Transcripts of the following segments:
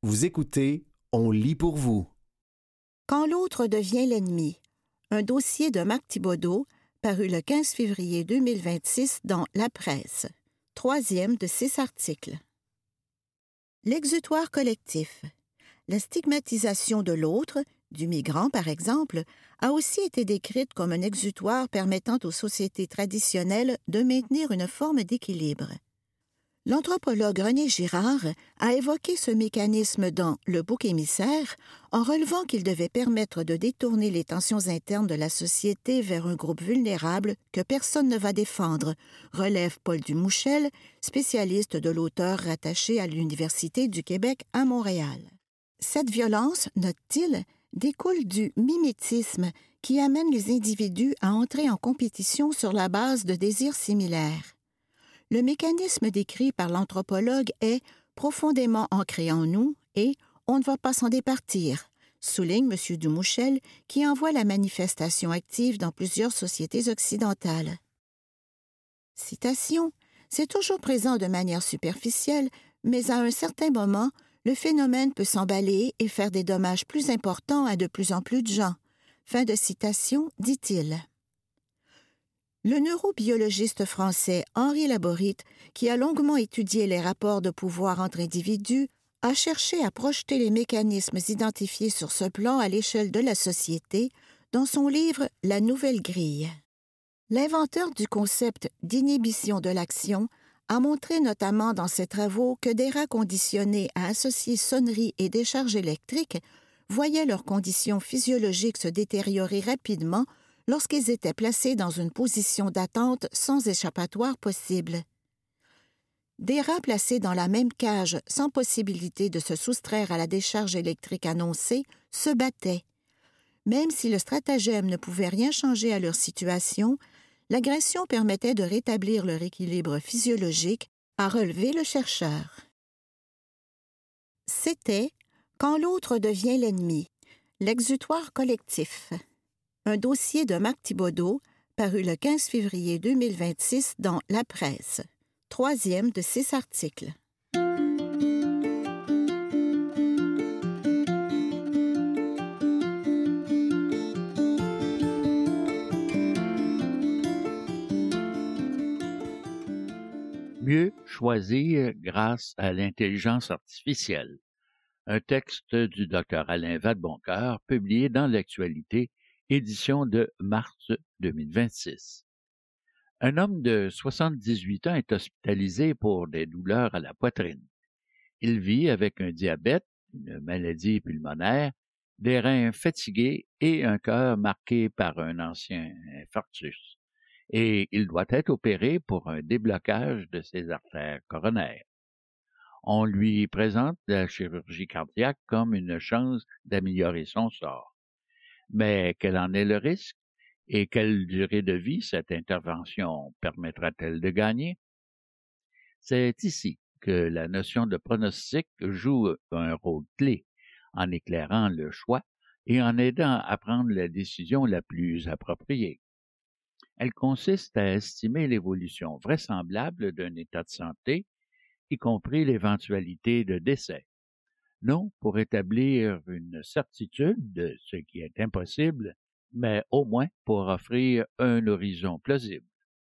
Vous écoutez, on lit pour vous. Quand l'autre devient l'ennemi, un dossier de Marc Thibodeau, paru le 15 février 2026 dans La Presse. 3e de 6 articles. L'exutoire collectif. La stigmatisation de l'autre, du migrant par exemple, a aussi été décrite comme un exutoire permettant aux sociétés traditionnelles de maintenir une forme d'équilibre. L'anthropologue René Girard a évoqué ce mécanisme dans Le bouc émissaire en relevant qu'il devait permettre de détourner les tensions internes de la société vers un groupe vulnérable que personne ne va défendre, relève Paul Dumouchel, spécialiste de l'auteur rattaché à l'Université du Québec à Montréal. Cette violence, note-t-il, découle du mimétisme qui amène les individus à entrer en compétition sur la base de désirs similaires. Le mécanisme décrit par l'anthropologue est profondément ancré en nous et on ne va pas s'en départir, souligne M. Dumouchel, qui en voit la manifestation active dans plusieurs sociétés occidentales. Citation. C'est toujours présent de manière superficielle, mais à un certain moment, le phénomène peut s'emballer et faire des dommages plus importants à de plus en plus de gens. Fin de citation, dit-il. Le neurobiologiste français Henri Laborit, qui a longuement étudié les rapports de pouvoir entre individus, a cherché à projeter les mécanismes identifiés sur ce plan à l'échelle de la société dans son livre « La nouvelle grille ». L'inventeur du concept d'inhibition de l'action a montré notamment dans ses travaux que des rats conditionnés à associer sonnerie et décharge électrique voyaient leurs conditions physiologiques se détériorer rapidement lorsqu'ils étaient placés dans une position d'attente sans échappatoire possible. Des rats placés dans la même cage sans possibilité de se soustraire à la décharge électrique annoncée se battaient. Même si le stratagème ne pouvait rien changer à leur situation, l'agression permettait de rétablir leur équilibre physiologique, a relevé le chercheur. C'était « Quand l'autre devient l'ennemi », l'exutoire collectif. Un dossier de Marc Thibodeau, paru le 15 février 2026 dans La Presse. 3e de 6 articles. Mieux choisir grâce à l'intelligence artificielle. Un texte du Dr Alain Vadeboncoeur, publié dans l'Actualité, édition de mars 2026. Un homme de 78 ans est hospitalisé pour des douleurs à la poitrine. Il vit avec un diabète, une maladie pulmonaire, des reins fatigués et un cœur marqué par un ancien infarctus. Et il doit être opéré pour un déblocage de ses artères coronaires. On lui présente la chirurgie cardiaque comme une chance d'améliorer son sort. Mais quel en est le risque et quelle durée de vie cette intervention permettra-t-elle de gagner? C'est ici que la notion de pronostic joue un rôle clé en éclairant le choix et en aidant à prendre la décision la plus appropriée. Elle consiste à estimer l'évolution vraisemblable d'un état de santé, y compris l'éventualité de décès. Non pour établir une certitude de ce qui est impossible, mais au moins pour offrir un horizon plausible.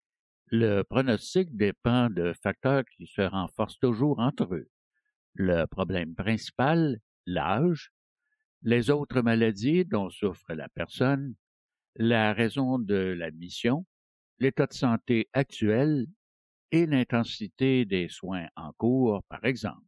Le pronostic dépend de facteurs qui se renforcent toujours entre eux. Le problème principal, l'âge, les autres maladies dont souffre la personne, la raison de l'admission, l'état de santé actuel et l'intensité des soins en cours, par exemple.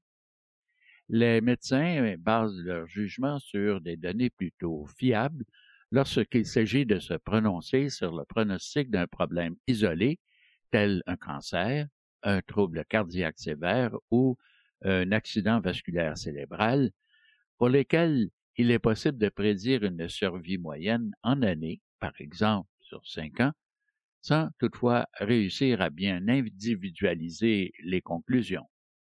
Les médecins basent leur jugement sur des données plutôt fiables lorsqu'il s'agit de se prononcer sur le pronostic d'un problème isolé, tel un cancer, un trouble cardiaque sévère ou un accident vasculaire cérébral, pour lesquels il est possible de prédire une survie moyenne en années, par exemple sur 5 ans, sans toutefois réussir à bien individualiser les conclusions.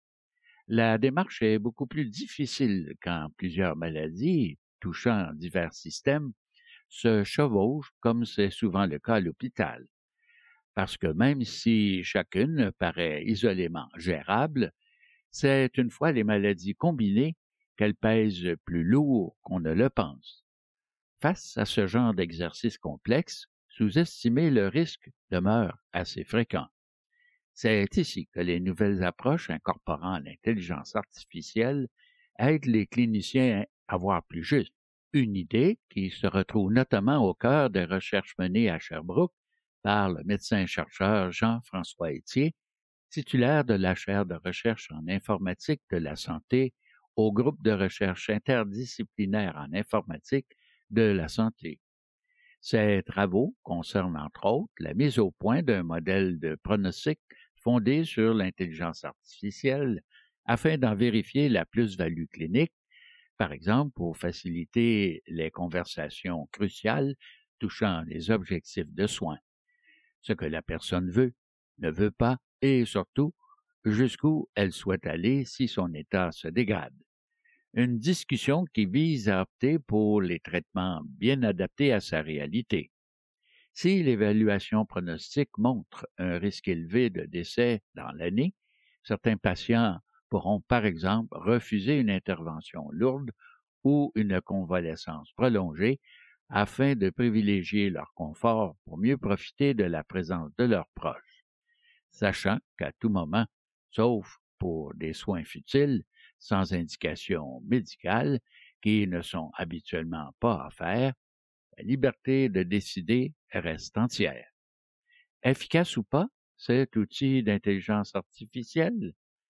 La démarche est beaucoup plus difficile quand plusieurs maladies, touchant divers systèmes, se chevauchent comme c'est souvent le cas à l'hôpital. Parce que même si chacune paraît isolément gérable, c'est une fois les maladies combinées qu'elle pèse plus lourd qu'on ne le pense. Face à ce genre d'exercice complexe, sous-estimer le risque demeure assez fréquent. C'est ici que les nouvelles approches incorporant l'intelligence artificielle aident les cliniciens à voir plus juste. Une idée qui se retrouve notamment au cœur des recherches menées à Sherbrooke par le médecin-chercheur Jean-François Etier, titulaire de la chaire de recherche en informatique de la santé au groupe de recherche interdisciplinaire en informatique de la santé. Ces travaux concernent entre autres la mise au point d'un modèle de pronostic fondé sur l'intelligence artificielle afin d'en vérifier la plus-value clinique, par exemple pour faciliter les conversations cruciales touchant les objectifs de soins, ce que la personne veut, ne veut pas et surtout jusqu'où elle souhaite aller si son état se dégrade. Une discussion qui vise à opter pour les traitements bien adaptés à sa réalité. Si l'évaluation pronostique montre un risque élevé de décès dans l'année, certains patients pourront par exemple refuser une intervention lourde ou une convalescence prolongée afin de privilégier leur confort pour mieux profiter de la présence de leurs proches, sachant qu'à tout moment, sauf pour des soins futiles, sans indication médicale, qui ne sont habituellement pas offerts, la liberté de décider reste entière. Efficace ou pas, cet outil d'intelligence artificielle?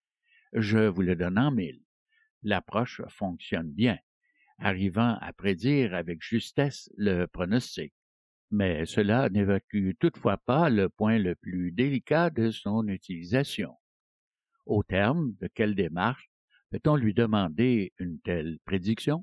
Je vous le donne en mille. L'approche fonctionne bien, arrivant à prédire avec justesse le pronostic. Mais cela n'évacue toutefois pas le point le plus délicat de son utilisation. Au terme de quelle démarche peut-on lui demander une telle prédiction?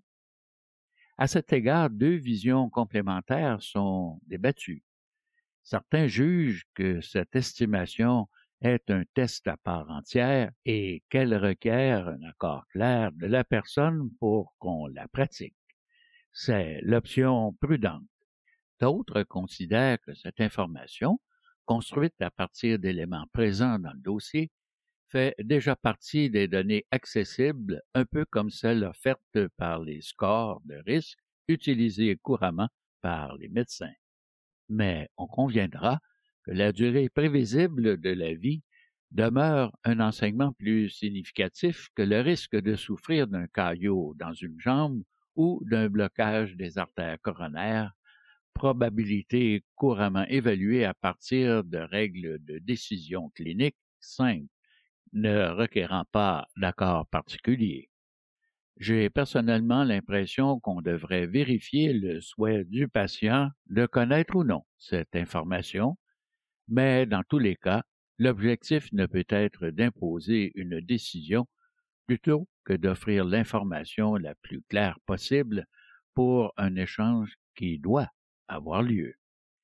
À cet égard, deux visions complémentaires sont débattues. Certains jugent que cette estimation est un test à part entière et qu'elle requiert un accord clair de la personne pour qu'on la pratique. C'est l'option prudente. D'autres considèrent que cette information, construite à partir d'éléments présents dans le dossier, fait déjà partie des données accessibles, un peu comme celles offertes par les scores de risque utilisés couramment par les médecins. Mais on conviendra que la durée prévisible de la vie demeure un enseignement plus significatif que le risque de souffrir d'un caillot dans une jambe ou d'un blocage des artères coronaires, probabilité couramment évaluée à partir de règles de décision clinique simples, ne requérant pas d'accord particulier. J'ai personnellement l'impression qu'on devrait vérifier le souhait du patient de connaître ou non cette information, mais dans tous les cas, l'objectif ne peut être d'imposer une décision plutôt que d'offrir l'information la plus claire possible pour un échange qui doit avoir lieu.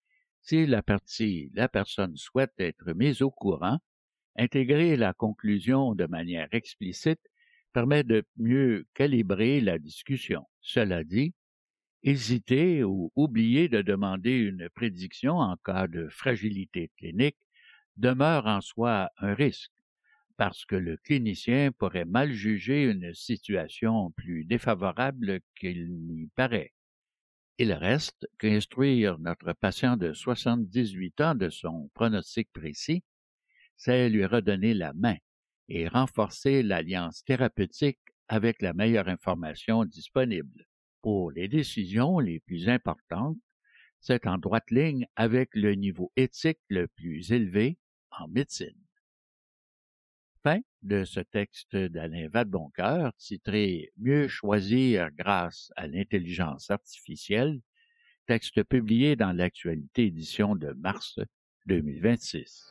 Si la personne souhaite être mise au courant, intégrer la conclusion de manière explicite permet de mieux calibrer la discussion. Cela dit, hésiter ou oublier de demander une prédiction en cas de fragilité clinique demeure en soi un risque, parce que le clinicien pourrait mal juger une situation plus défavorable qu'il n'y paraît. Il reste qu'instruire notre patient de 78 ans de son pronostic précis, c'est lui redonner la main et renforcer l'alliance thérapeutique avec la meilleure information disponible. Pour les décisions les plus importantes, c'est en droite ligne avec le niveau éthique le plus élevé en médecine. Fin de ce texte d'Alain Vadeboncoeur, titré « Mieux choisir grâce à l'intelligence artificielle », texte publié dans l'Actualité édition de mars 2026.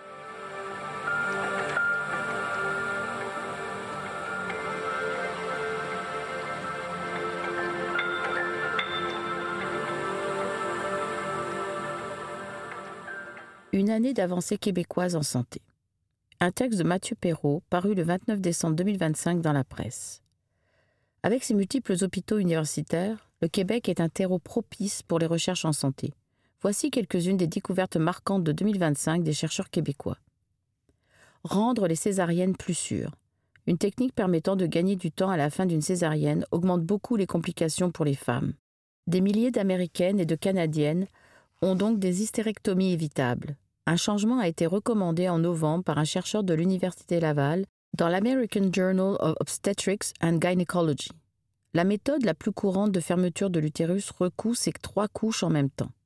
Une année d'avancée québécoise en santé. Un texte de Mathieu Perrault, paru le 29 décembre 2025 dans la presse. Avec ses multiples hôpitaux universitaires, le Québec est un terreau propice pour les recherches en santé. Voici quelques-unes des découvertes marquantes de 2025 des chercheurs québécois. Rendre les césariennes plus sûres. Une technique permettant de gagner du temps à la fin d'une césarienne augmente beaucoup les complications pour les femmes. Des milliers d'Américaines et de Canadiennes ont donc des hystérectomies évitables. Un changement a été recommandé en novembre par un chercheur de l'Université Laval dans l'American Journal of Obstetrics and Gynecology. La méthode la plus courante de fermeture de l'utérus recoue ces 3 couches en même temps.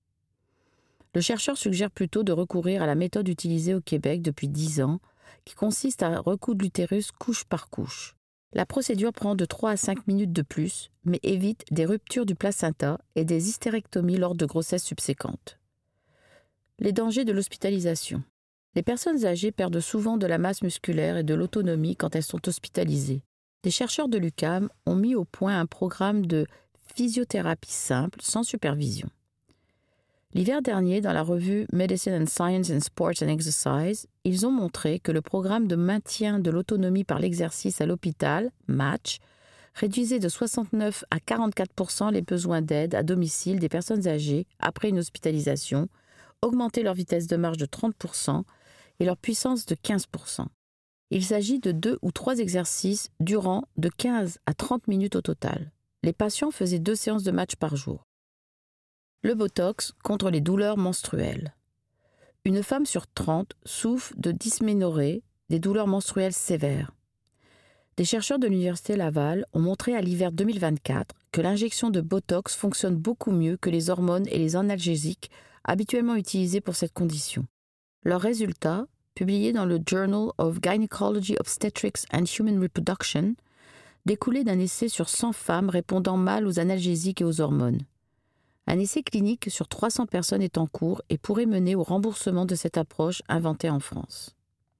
Le chercheur suggère plutôt de recourir à la méthode utilisée au Québec depuis 10 ans, qui consiste à recoudre l'utérus couche par couche. La procédure prend de 3 à 5 minutes de plus, mais évite des ruptures du placenta et des hystérectomies lors de grossesses subséquentes. Les dangers de l'hospitalisation. Les personnes âgées perdent souvent de la masse musculaire et de l'autonomie quand elles sont hospitalisées. Des chercheurs de l'UQAM ont mis au point un programme de physiothérapie simple, sans supervision. L'hiver dernier, dans la revue Medicine and Science in Sports and Exercise, ils ont montré que le programme de maintien de l'autonomie par l'exercice à l'hôpital, MATCH, réduisait de 69 à 44% les besoins d'aide à domicile des personnes âgées après une hospitalisation, augmentait leur vitesse de marche de 30% et leur puissance de 15%. Il s'agit de 2 ou 3 exercices durant de 15 à 30 minutes au total. Les patients faisaient 2 séances de match par jour. Le Botox contre les douleurs menstruelles. Une femme sur 30 souffre de dysménorrhée, des douleurs menstruelles sévères. Des chercheurs de l'Université Laval ont montré à l'hiver 2024 que l'injection de Botox fonctionne beaucoup mieux que les hormones et les analgésiques habituellement utilisés pour cette condition. Leurs résultats, publiés dans le Journal of Gynecology, Obstetrics and Human Reproduction, découlaient d'un essai sur 100 femmes répondant mal aux analgésiques et aux hormones. Un essai clinique sur 300 personnes est en cours et pourrait mener au remboursement de cette approche inventée en France.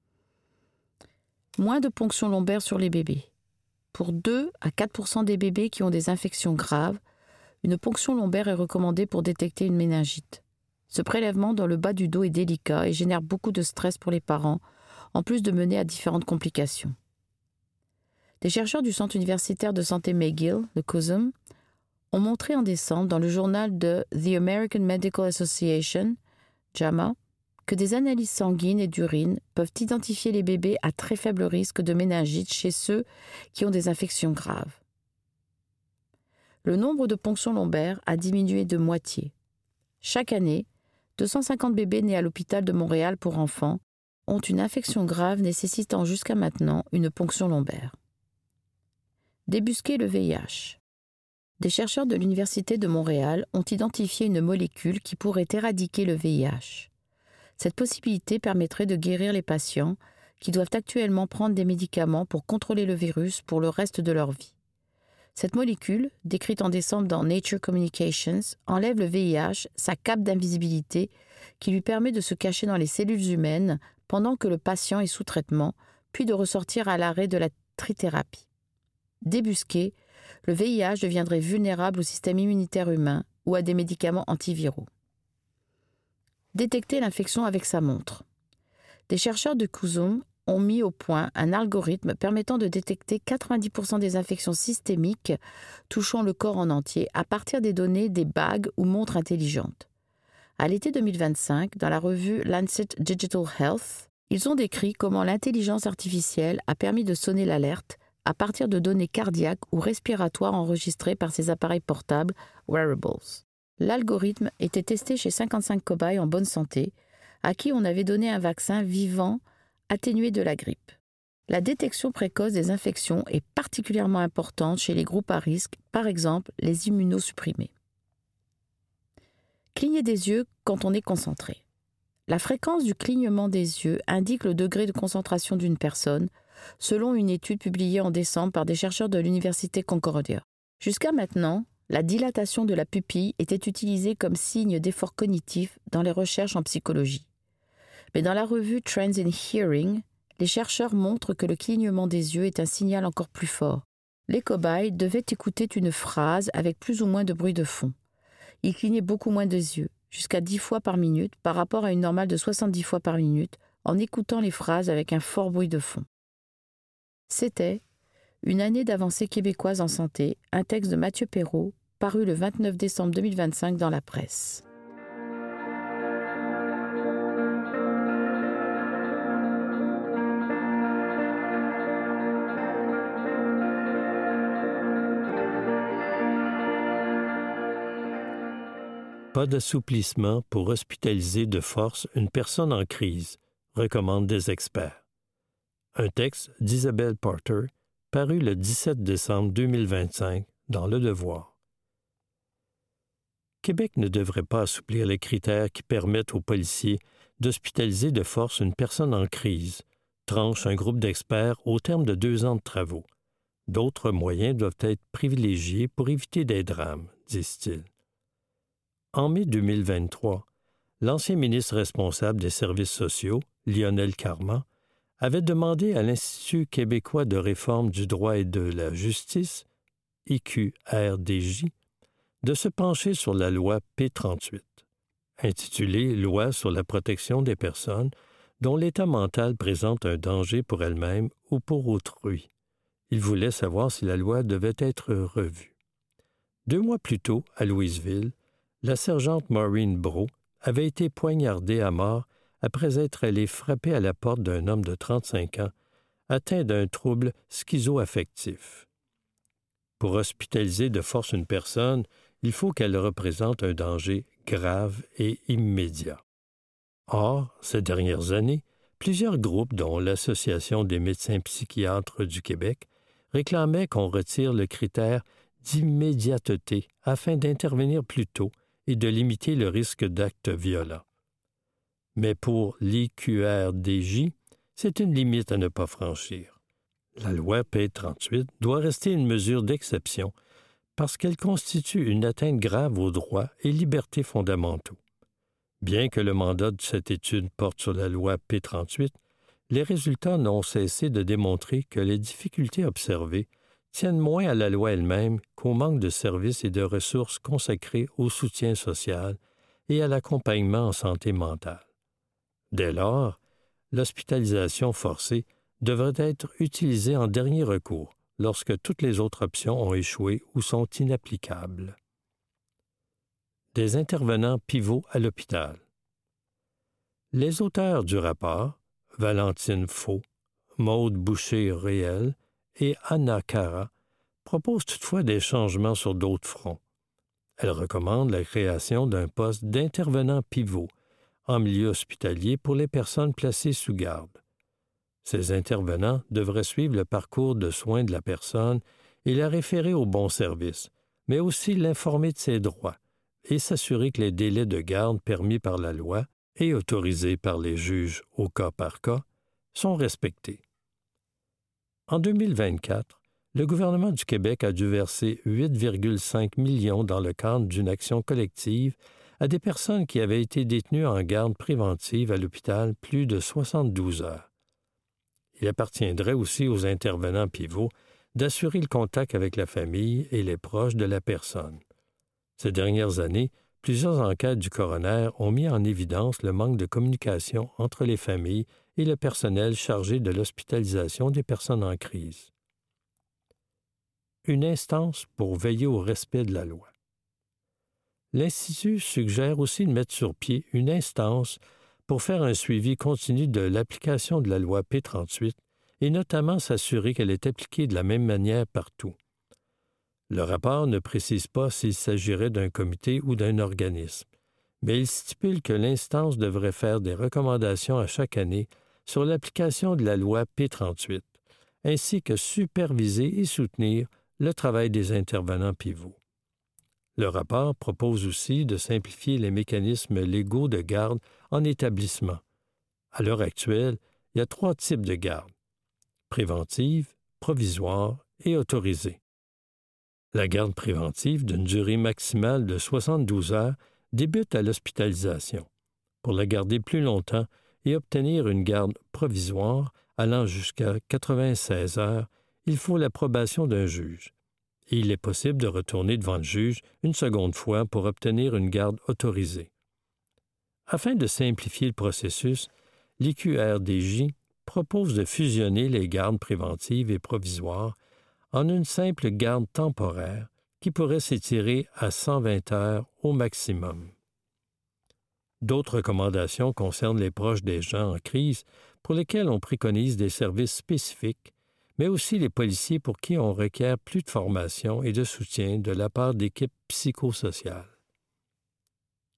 Moins de ponction lombaire sur les bébés. Pour 2 à 4% des bébés qui ont des infections graves, une ponction lombaire est recommandée pour détecter une méningite. Ce prélèvement dans le bas du dos est délicat et génère beaucoup de stress pour les parents, en plus de mener à différentes complications. Des chercheurs du Centre universitaire de santé McGill, le CUSUM, ont montré en décembre dans le journal de The American Medical Association, JAMA, que des analyses sanguines et d'urine peuvent identifier les bébés à très faible risque de méningite chez ceux qui ont des infections graves. Le nombre de ponctions lombaires a diminué de moitié. Chaque année, 250 bébés nés à l'hôpital de Montréal pour enfants ont une infection grave nécessitant jusqu'à maintenant une ponction lombaire. Débusquer le VIH. Des chercheurs de l'Université de Montréal ont identifié une molécule qui pourrait éradiquer le VIH. Cette possibilité permettrait de guérir les patients qui doivent actuellement prendre des médicaments pour contrôler le virus pour le reste de leur vie. Cette molécule, décrite en décembre dans Nature Communications, enlève le VIH, sa cape d'invisibilité, qui lui permet de se cacher dans les cellules humaines pendant que le patient est sous traitement, puis de ressortir à l'arrêt de la trithérapie. Débusqué, le VIH deviendrait vulnérable au système immunitaire humain ou à des médicaments antiviraux. Détecter l'infection avec sa montre. Des chercheurs de CUSUM ont mis au point un algorithme permettant de détecter 90% des infections systémiques touchant le corps en entier à partir des données des bagues ou montres intelligentes. À l'été 2025, dans la revue Lancet Digital Health, ils ont décrit comment l'intelligence artificielle a permis de sonner l'alerte à partir de données cardiaques ou respiratoires enregistrées par ces appareils portables wearables. L'algorithme était testé chez 55 cobayes en bonne santé, à qui on avait donné un vaccin vivant atténué de la grippe. La détection précoce des infections est particulièrement importante chez les groupes à risque, par exemple les immunosupprimés. Cligner des yeux quand on est concentré. La fréquence du clignement des yeux indique le degré de concentration d'une personne, selon une étude publiée en décembre par des chercheurs de l'Université Concordia. Jusqu'à maintenant, la dilatation de la pupille était utilisée comme signe d'effort cognitif dans les recherches en psychologie. Mais dans la revue Trends in Hearing, les chercheurs montrent que le clignement des yeux est un signal encore plus fort. Les cobayes devaient écouter une phrase avec plus ou moins de bruit de fond. Ils clignaient beaucoup moins des yeux, jusqu'à 10 fois par minute par rapport à une normale de 70 fois par minute, en écoutant les phrases avec un fort bruit de fond. C'était Une année d'avancée québécoise en santé, un texte de Mathieu Perrault, paru le 29 décembre 2025 dans la presse. Pas d'assouplissement pour hospitaliser de force une personne en crise, recommandent des experts. Un texte d'Isabelle Porter, paru le 17 décembre 2025 dans Le Devoir. Québec ne devrait pas assouplir les critères qui permettent aux policiers d'hospitaliser de force une personne en crise, tranche un groupe d'experts au terme de 2 ans de travaux. D'autres moyens doivent être privilégiés pour éviter des drames, disent-ils. En mai 2023, l'ancien ministre responsable des services sociaux, Lionel Carman, avait demandé à l'Institut québécois de réforme du droit et de la justice, IQRDJ, de se pencher sur la loi P38, intitulée « Loi sur la protection des personnes dont l'état mental présente un danger pour elles-mêmes ou pour autrui ». Il voulait savoir si la loi devait être revue. 2 mois plus tôt, à Louisville, la sergente Maureen Brault avait été poignardée à mort après être allée frapper à la porte d'un homme de 35 ans atteint d'un trouble schizoaffectif. Pour hospitaliser de force une personne, il faut qu'elle représente un danger grave et immédiat. Or, ces dernières années, plusieurs groupes, dont l'Association des médecins psychiatres du Québec, réclamaient qu'on retire le critère d'immédiateté afin d'intervenir plus tôt et de limiter le risque d'actes violents. Mais pour l'IQRDJ, c'est une limite à ne pas franchir. La loi P38 doit rester une mesure d'exception parce qu'elle constitue une atteinte grave aux droits et libertés fondamentaux. Bien que le mandat de cette étude porte sur la loi P38, les résultats n'ont cessé de démontrer que les difficultés observées tiennent moins à la loi elle-même qu'au manque de services et de ressources consacrés au soutien social et à l'accompagnement en santé mentale. Dès lors, l'hospitalisation forcée devrait être utilisée en dernier recours lorsque toutes les autres options ont échoué ou sont inapplicables. Des intervenants pivots à l'hôpital. Les auteurs du rapport, Valentine Faux, Maude Boucher-Réel et Anna Cara, proposent toutefois des changements sur d'autres fronts. Elles recommandent la création d'un poste d'intervenant pivot en milieu hospitalier pour les personnes placées sous garde. Ces intervenants devraient suivre le parcours de soins de la personne et la référer au bon service, mais aussi l'informer de ses droits et s'assurer que les délais de garde permis par la loi et autorisés par les juges au cas par cas sont respectés. En 2024, le gouvernement du Québec a dû verser 8,5 millions dans le cadre d'une action collective à des personnes qui avaient été détenues en garde préventive à l'hôpital plus de 72 heures. Il appartiendrait aussi aux intervenants pivots d'assurer le contact avec la famille et les proches de la personne. Ces dernières années, plusieurs enquêtes du coroner ont mis en évidence le manque de communication entre les familles et le personnel chargé de l'hospitalisation des personnes en crise. Une instance pour veiller au respect de la loi. L'Institut suggère aussi de mettre sur pied une instance pour faire un suivi continu de l'application de la loi P38 et notamment s'assurer qu'elle est appliquée de la même manière partout. Le rapport ne précise pas s'il s'agirait d'un comité ou d'un organisme, mais il stipule que l'instance devrait faire des recommandations à chaque année sur l'application de la loi P38, ainsi que superviser et soutenir le travail des intervenants pivots. Le rapport propose aussi de simplifier les mécanismes légaux de garde en établissement. À l'heure actuelle, il y a 3 types de garde: préventive, provisoire et autorisée. La garde préventive, d'une durée maximale de 72 heures, débute à l'hospitalisation. Pour la garder plus longtemps et obtenir une garde provisoire allant jusqu'à 96 heures, il faut l'approbation d'un juge. Et il est possible de retourner devant le juge une seconde fois pour obtenir une garde autorisée. Afin de simplifier le processus, l'IQRDJ propose de fusionner les gardes préventives et provisoires en une simple garde temporaire qui pourrait s'étirer à 120 heures au maximum. D'autres recommandations concernent les proches des gens en crise pour lesquels on préconise des services spécifiques, mais aussi les policiers pour qui on requiert plus de formation et de soutien de la part d'équipes psychosociales.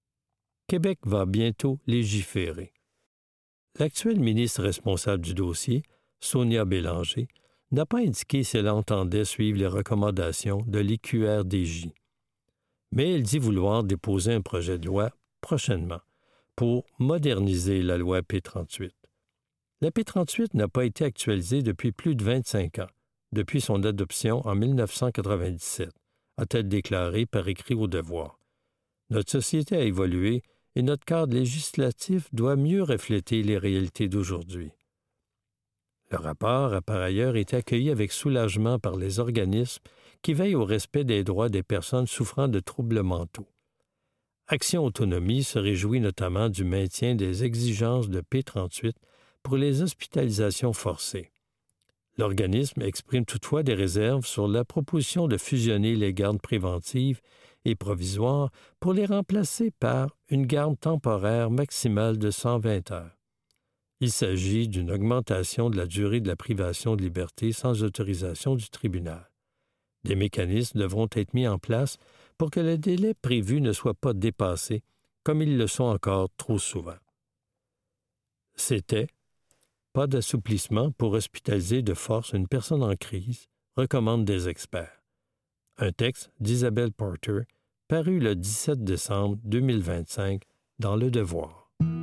Québec va bientôt légiférer. L'actuelle ministre responsable du dossier, Sonia Bélanger, n'a pas indiqué si elle entendait suivre les recommandations de l'IQRDJ. Mais elle dit vouloir déposer un projet de loi prochainement pour moderniser la loi P38. La P38 n'a pas été actualisée depuis plus de 25 ans, depuis son adoption en 1997, a-t-elle déclaré par écrit au Devoir. Notre société a évolué et notre cadre législatif doit mieux refléter les réalités d'aujourd'hui. Le rapport a par ailleurs été accueilli avec soulagement par les organismes qui veillent au respect des droits des personnes souffrant de troubles mentaux. Action Autonomie se réjouit notamment du maintien des exigences de P38 pour les hospitalisations forcées. L'organisme exprime toutefois des réserves sur la proposition de fusionner les gardes préventives et provisoires pour les remplacer par une garde temporaire maximale de 120 heures. Il s'agit d'une augmentation de la durée de la privation de liberté sans autorisation du tribunal. Des mécanismes devront être mis en place pour que les délais prévus ne soient pas dépassés, comme ils le sont encore trop souvent. C'était « Pas d'assouplissement pour hospitaliser de force une personne en crise », recommandent des experts. Un texte d'Isabelle Porter, paru le 17 décembre 2025 dans Le Devoir.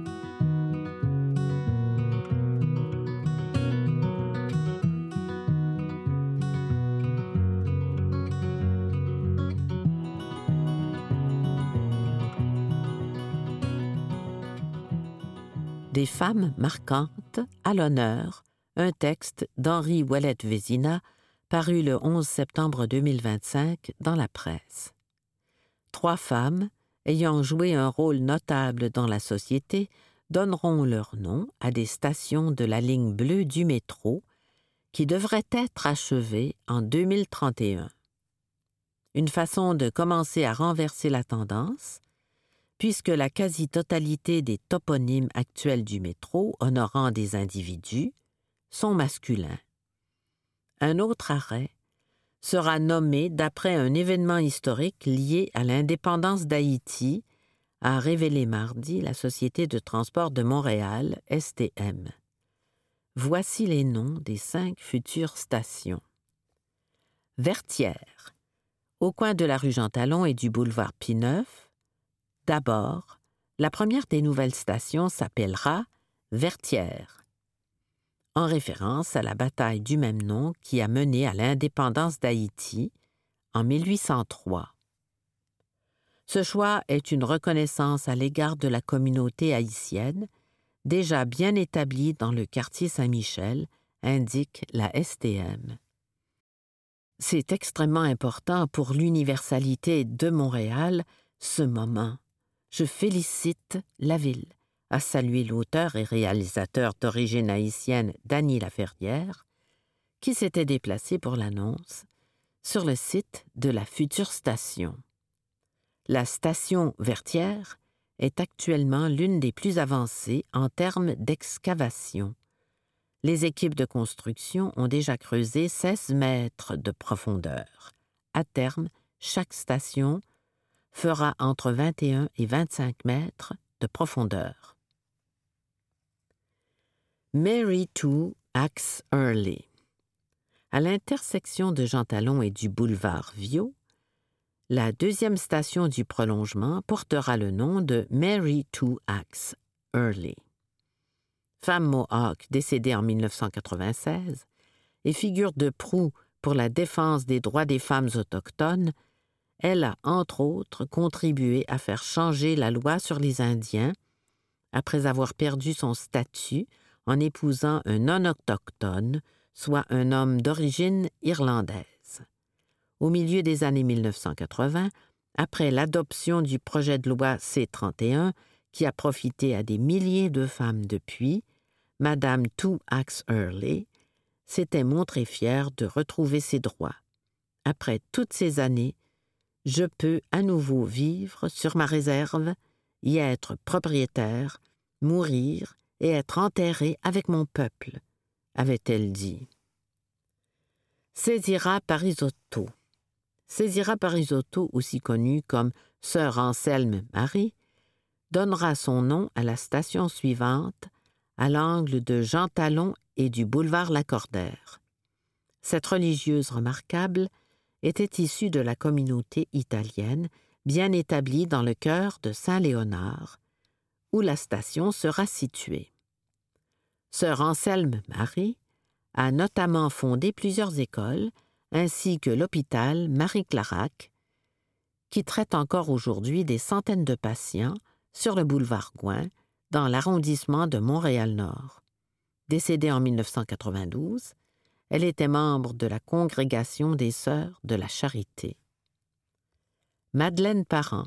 Des femmes marquantes à l'honneur, un texte d'Henri Ouellette-Vézina, paru le 11 septembre 2025 dans la presse. 3 femmes, ayant joué un rôle notable dans la société, donneront leur nom à des stations de la ligne bleue du métro qui devraient être achevées en 2031. Une façon de commencer à renverser la tendance, puisque la quasi-totalité des toponymes actuels du métro honorant des individus sont masculins. Un autre arrêt sera nommé d'après un événement historique lié à l'indépendance d'Haïti, a révélé mardi la Société de transport de Montréal, STM. Voici les noms des 5 futures stations. Vertières, au coin de la rue Jean-Talon et du boulevard Pie-Neuf. D'abord, la première des nouvelles stations s'appellera Vertières, en référence à la bataille du même nom qui a mené à l'indépendance d'Haïti en 1803. Ce choix est une reconnaissance à l'égard de la communauté haïtienne, déjà bien établie dans le quartier Saint-Michel, indique la STM. C'est extrêmement important pour l'universalité de Montréal, ce moment. Je félicite la ville, a salué l'auteur et réalisateur d'origine haïtienne Dany Laferrière, qui s'était déplacé pour l'annonce sur le site de la future station. La station Vertières est actuellement l'une des plus avancées en termes d'excavation. Les équipes de construction ont déjà creusé 16 mètres de profondeur. À terme, chaque station fera entre 21 et 25 mètres de profondeur. Mary 2 Axe Early. À l'intersection de Jean-Talon et du boulevard Viau, la 2e station du prolongement portera le nom de Mary 2 Axe Early. Femme Mohawk décédée en 1996 et figure de proue pour la défense des droits des femmes autochtones, elle a, entre autres, contribué à faire changer la loi sur les Indiens après avoir perdu son statut en épousant un non-autochtone, soit un homme d'origine irlandaise. Au milieu des années 1980, après l'adoption du projet de loi C-31, qui a profité à des milliers de femmes depuis, Madame 2 Axe Early s'était montrée fière de retrouver ses droits. Après toutes ces années, je peux à nouveau vivre sur ma réserve, y être propriétaire, mourir et être enterrée avec mon peuple, avait-elle dit. Césira Parisotto. Césira Parisotto, aussi connue comme Sœur Anselme Marie, donnera son nom à la station suivante, à l'angle de Jean Talon et du boulevard Lacordaire. Cette religieuse remarquable était issue de la communauté italienne, bien établie dans le cœur de Saint-Léonard, où la station sera située. Sœur Anselme Marie a notamment fondé plusieurs écoles, ainsi que l'hôpital Marie-Clarac, qui traite encore aujourd'hui des centaines de patients sur le boulevard Gouin, dans l'arrondissement de Montréal-Nord. Décédée en 1992, elle était membre de la Congrégation des Sœurs de la Charité. Madeleine Parent.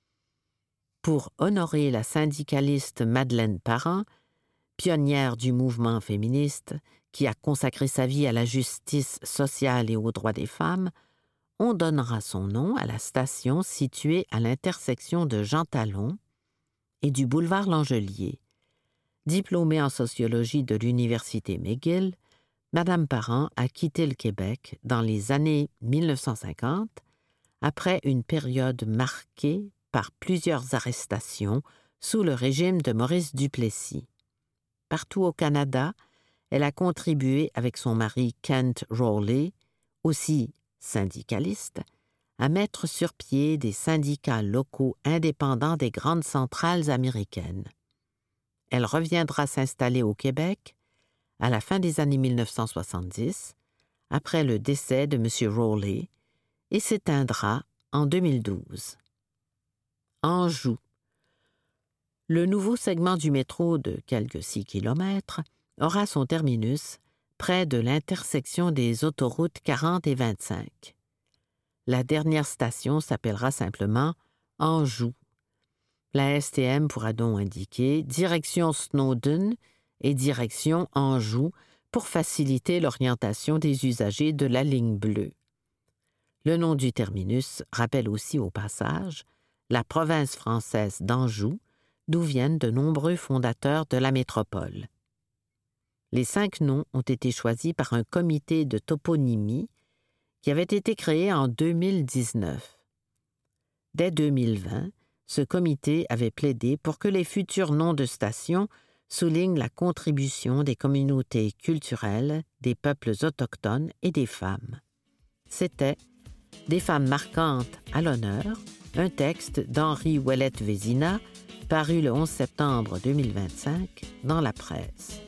Pour honorer la syndicaliste Madeleine Parent, pionnière du mouvement féministe qui a consacré sa vie à la justice sociale et aux droits des femmes, on donnera son nom à la station située à l'intersection de Jean Talon et du boulevard Langelier. Diplômée en sociologie de l'Université McGill, Madame Parent a quitté le Québec dans les années 1950, après une période marquée par plusieurs arrestations sous le régime de Maurice Duplessis. Partout au Canada, elle a contribué avec son mari Kent Rowley, aussi syndicaliste, à mettre sur pied des syndicats locaux indépendants des grandes centrales américaines. Elle reviendra s'installer au Québec à la fin des années 1970, après le décès de M. Rowley, et s'éteindra en 2012. Anjou. Le nouveau segment du métro de quelques 6 km aura son terminus près de l'intersection des autoroutes 40 et 25. La dernière station s'appellera simplement Anjou. La STM pourra donc indiquer direction Snowden et direction Anjou pour faciliter l'orientation des usagers de la ligne bleue. Le nom du terminus rappelle aussi au passage la province française d'Anjou, d'où viennent de nombreux fondateurs de la métropole. Les 5 noms ont été choisis par un comité de toponymie qui avait été créé en 2019. Dès 2020, ce comité avait plaidé pour que les futurs noms de stations soulignent la contribution des communautés culturelles, des peuples autochtones et des femmes. C'était « Des femmes marquantes à l'honneur », un texte d'Henri Ouellette-Vézina, paru le 11 septembre 2025 dans la presse.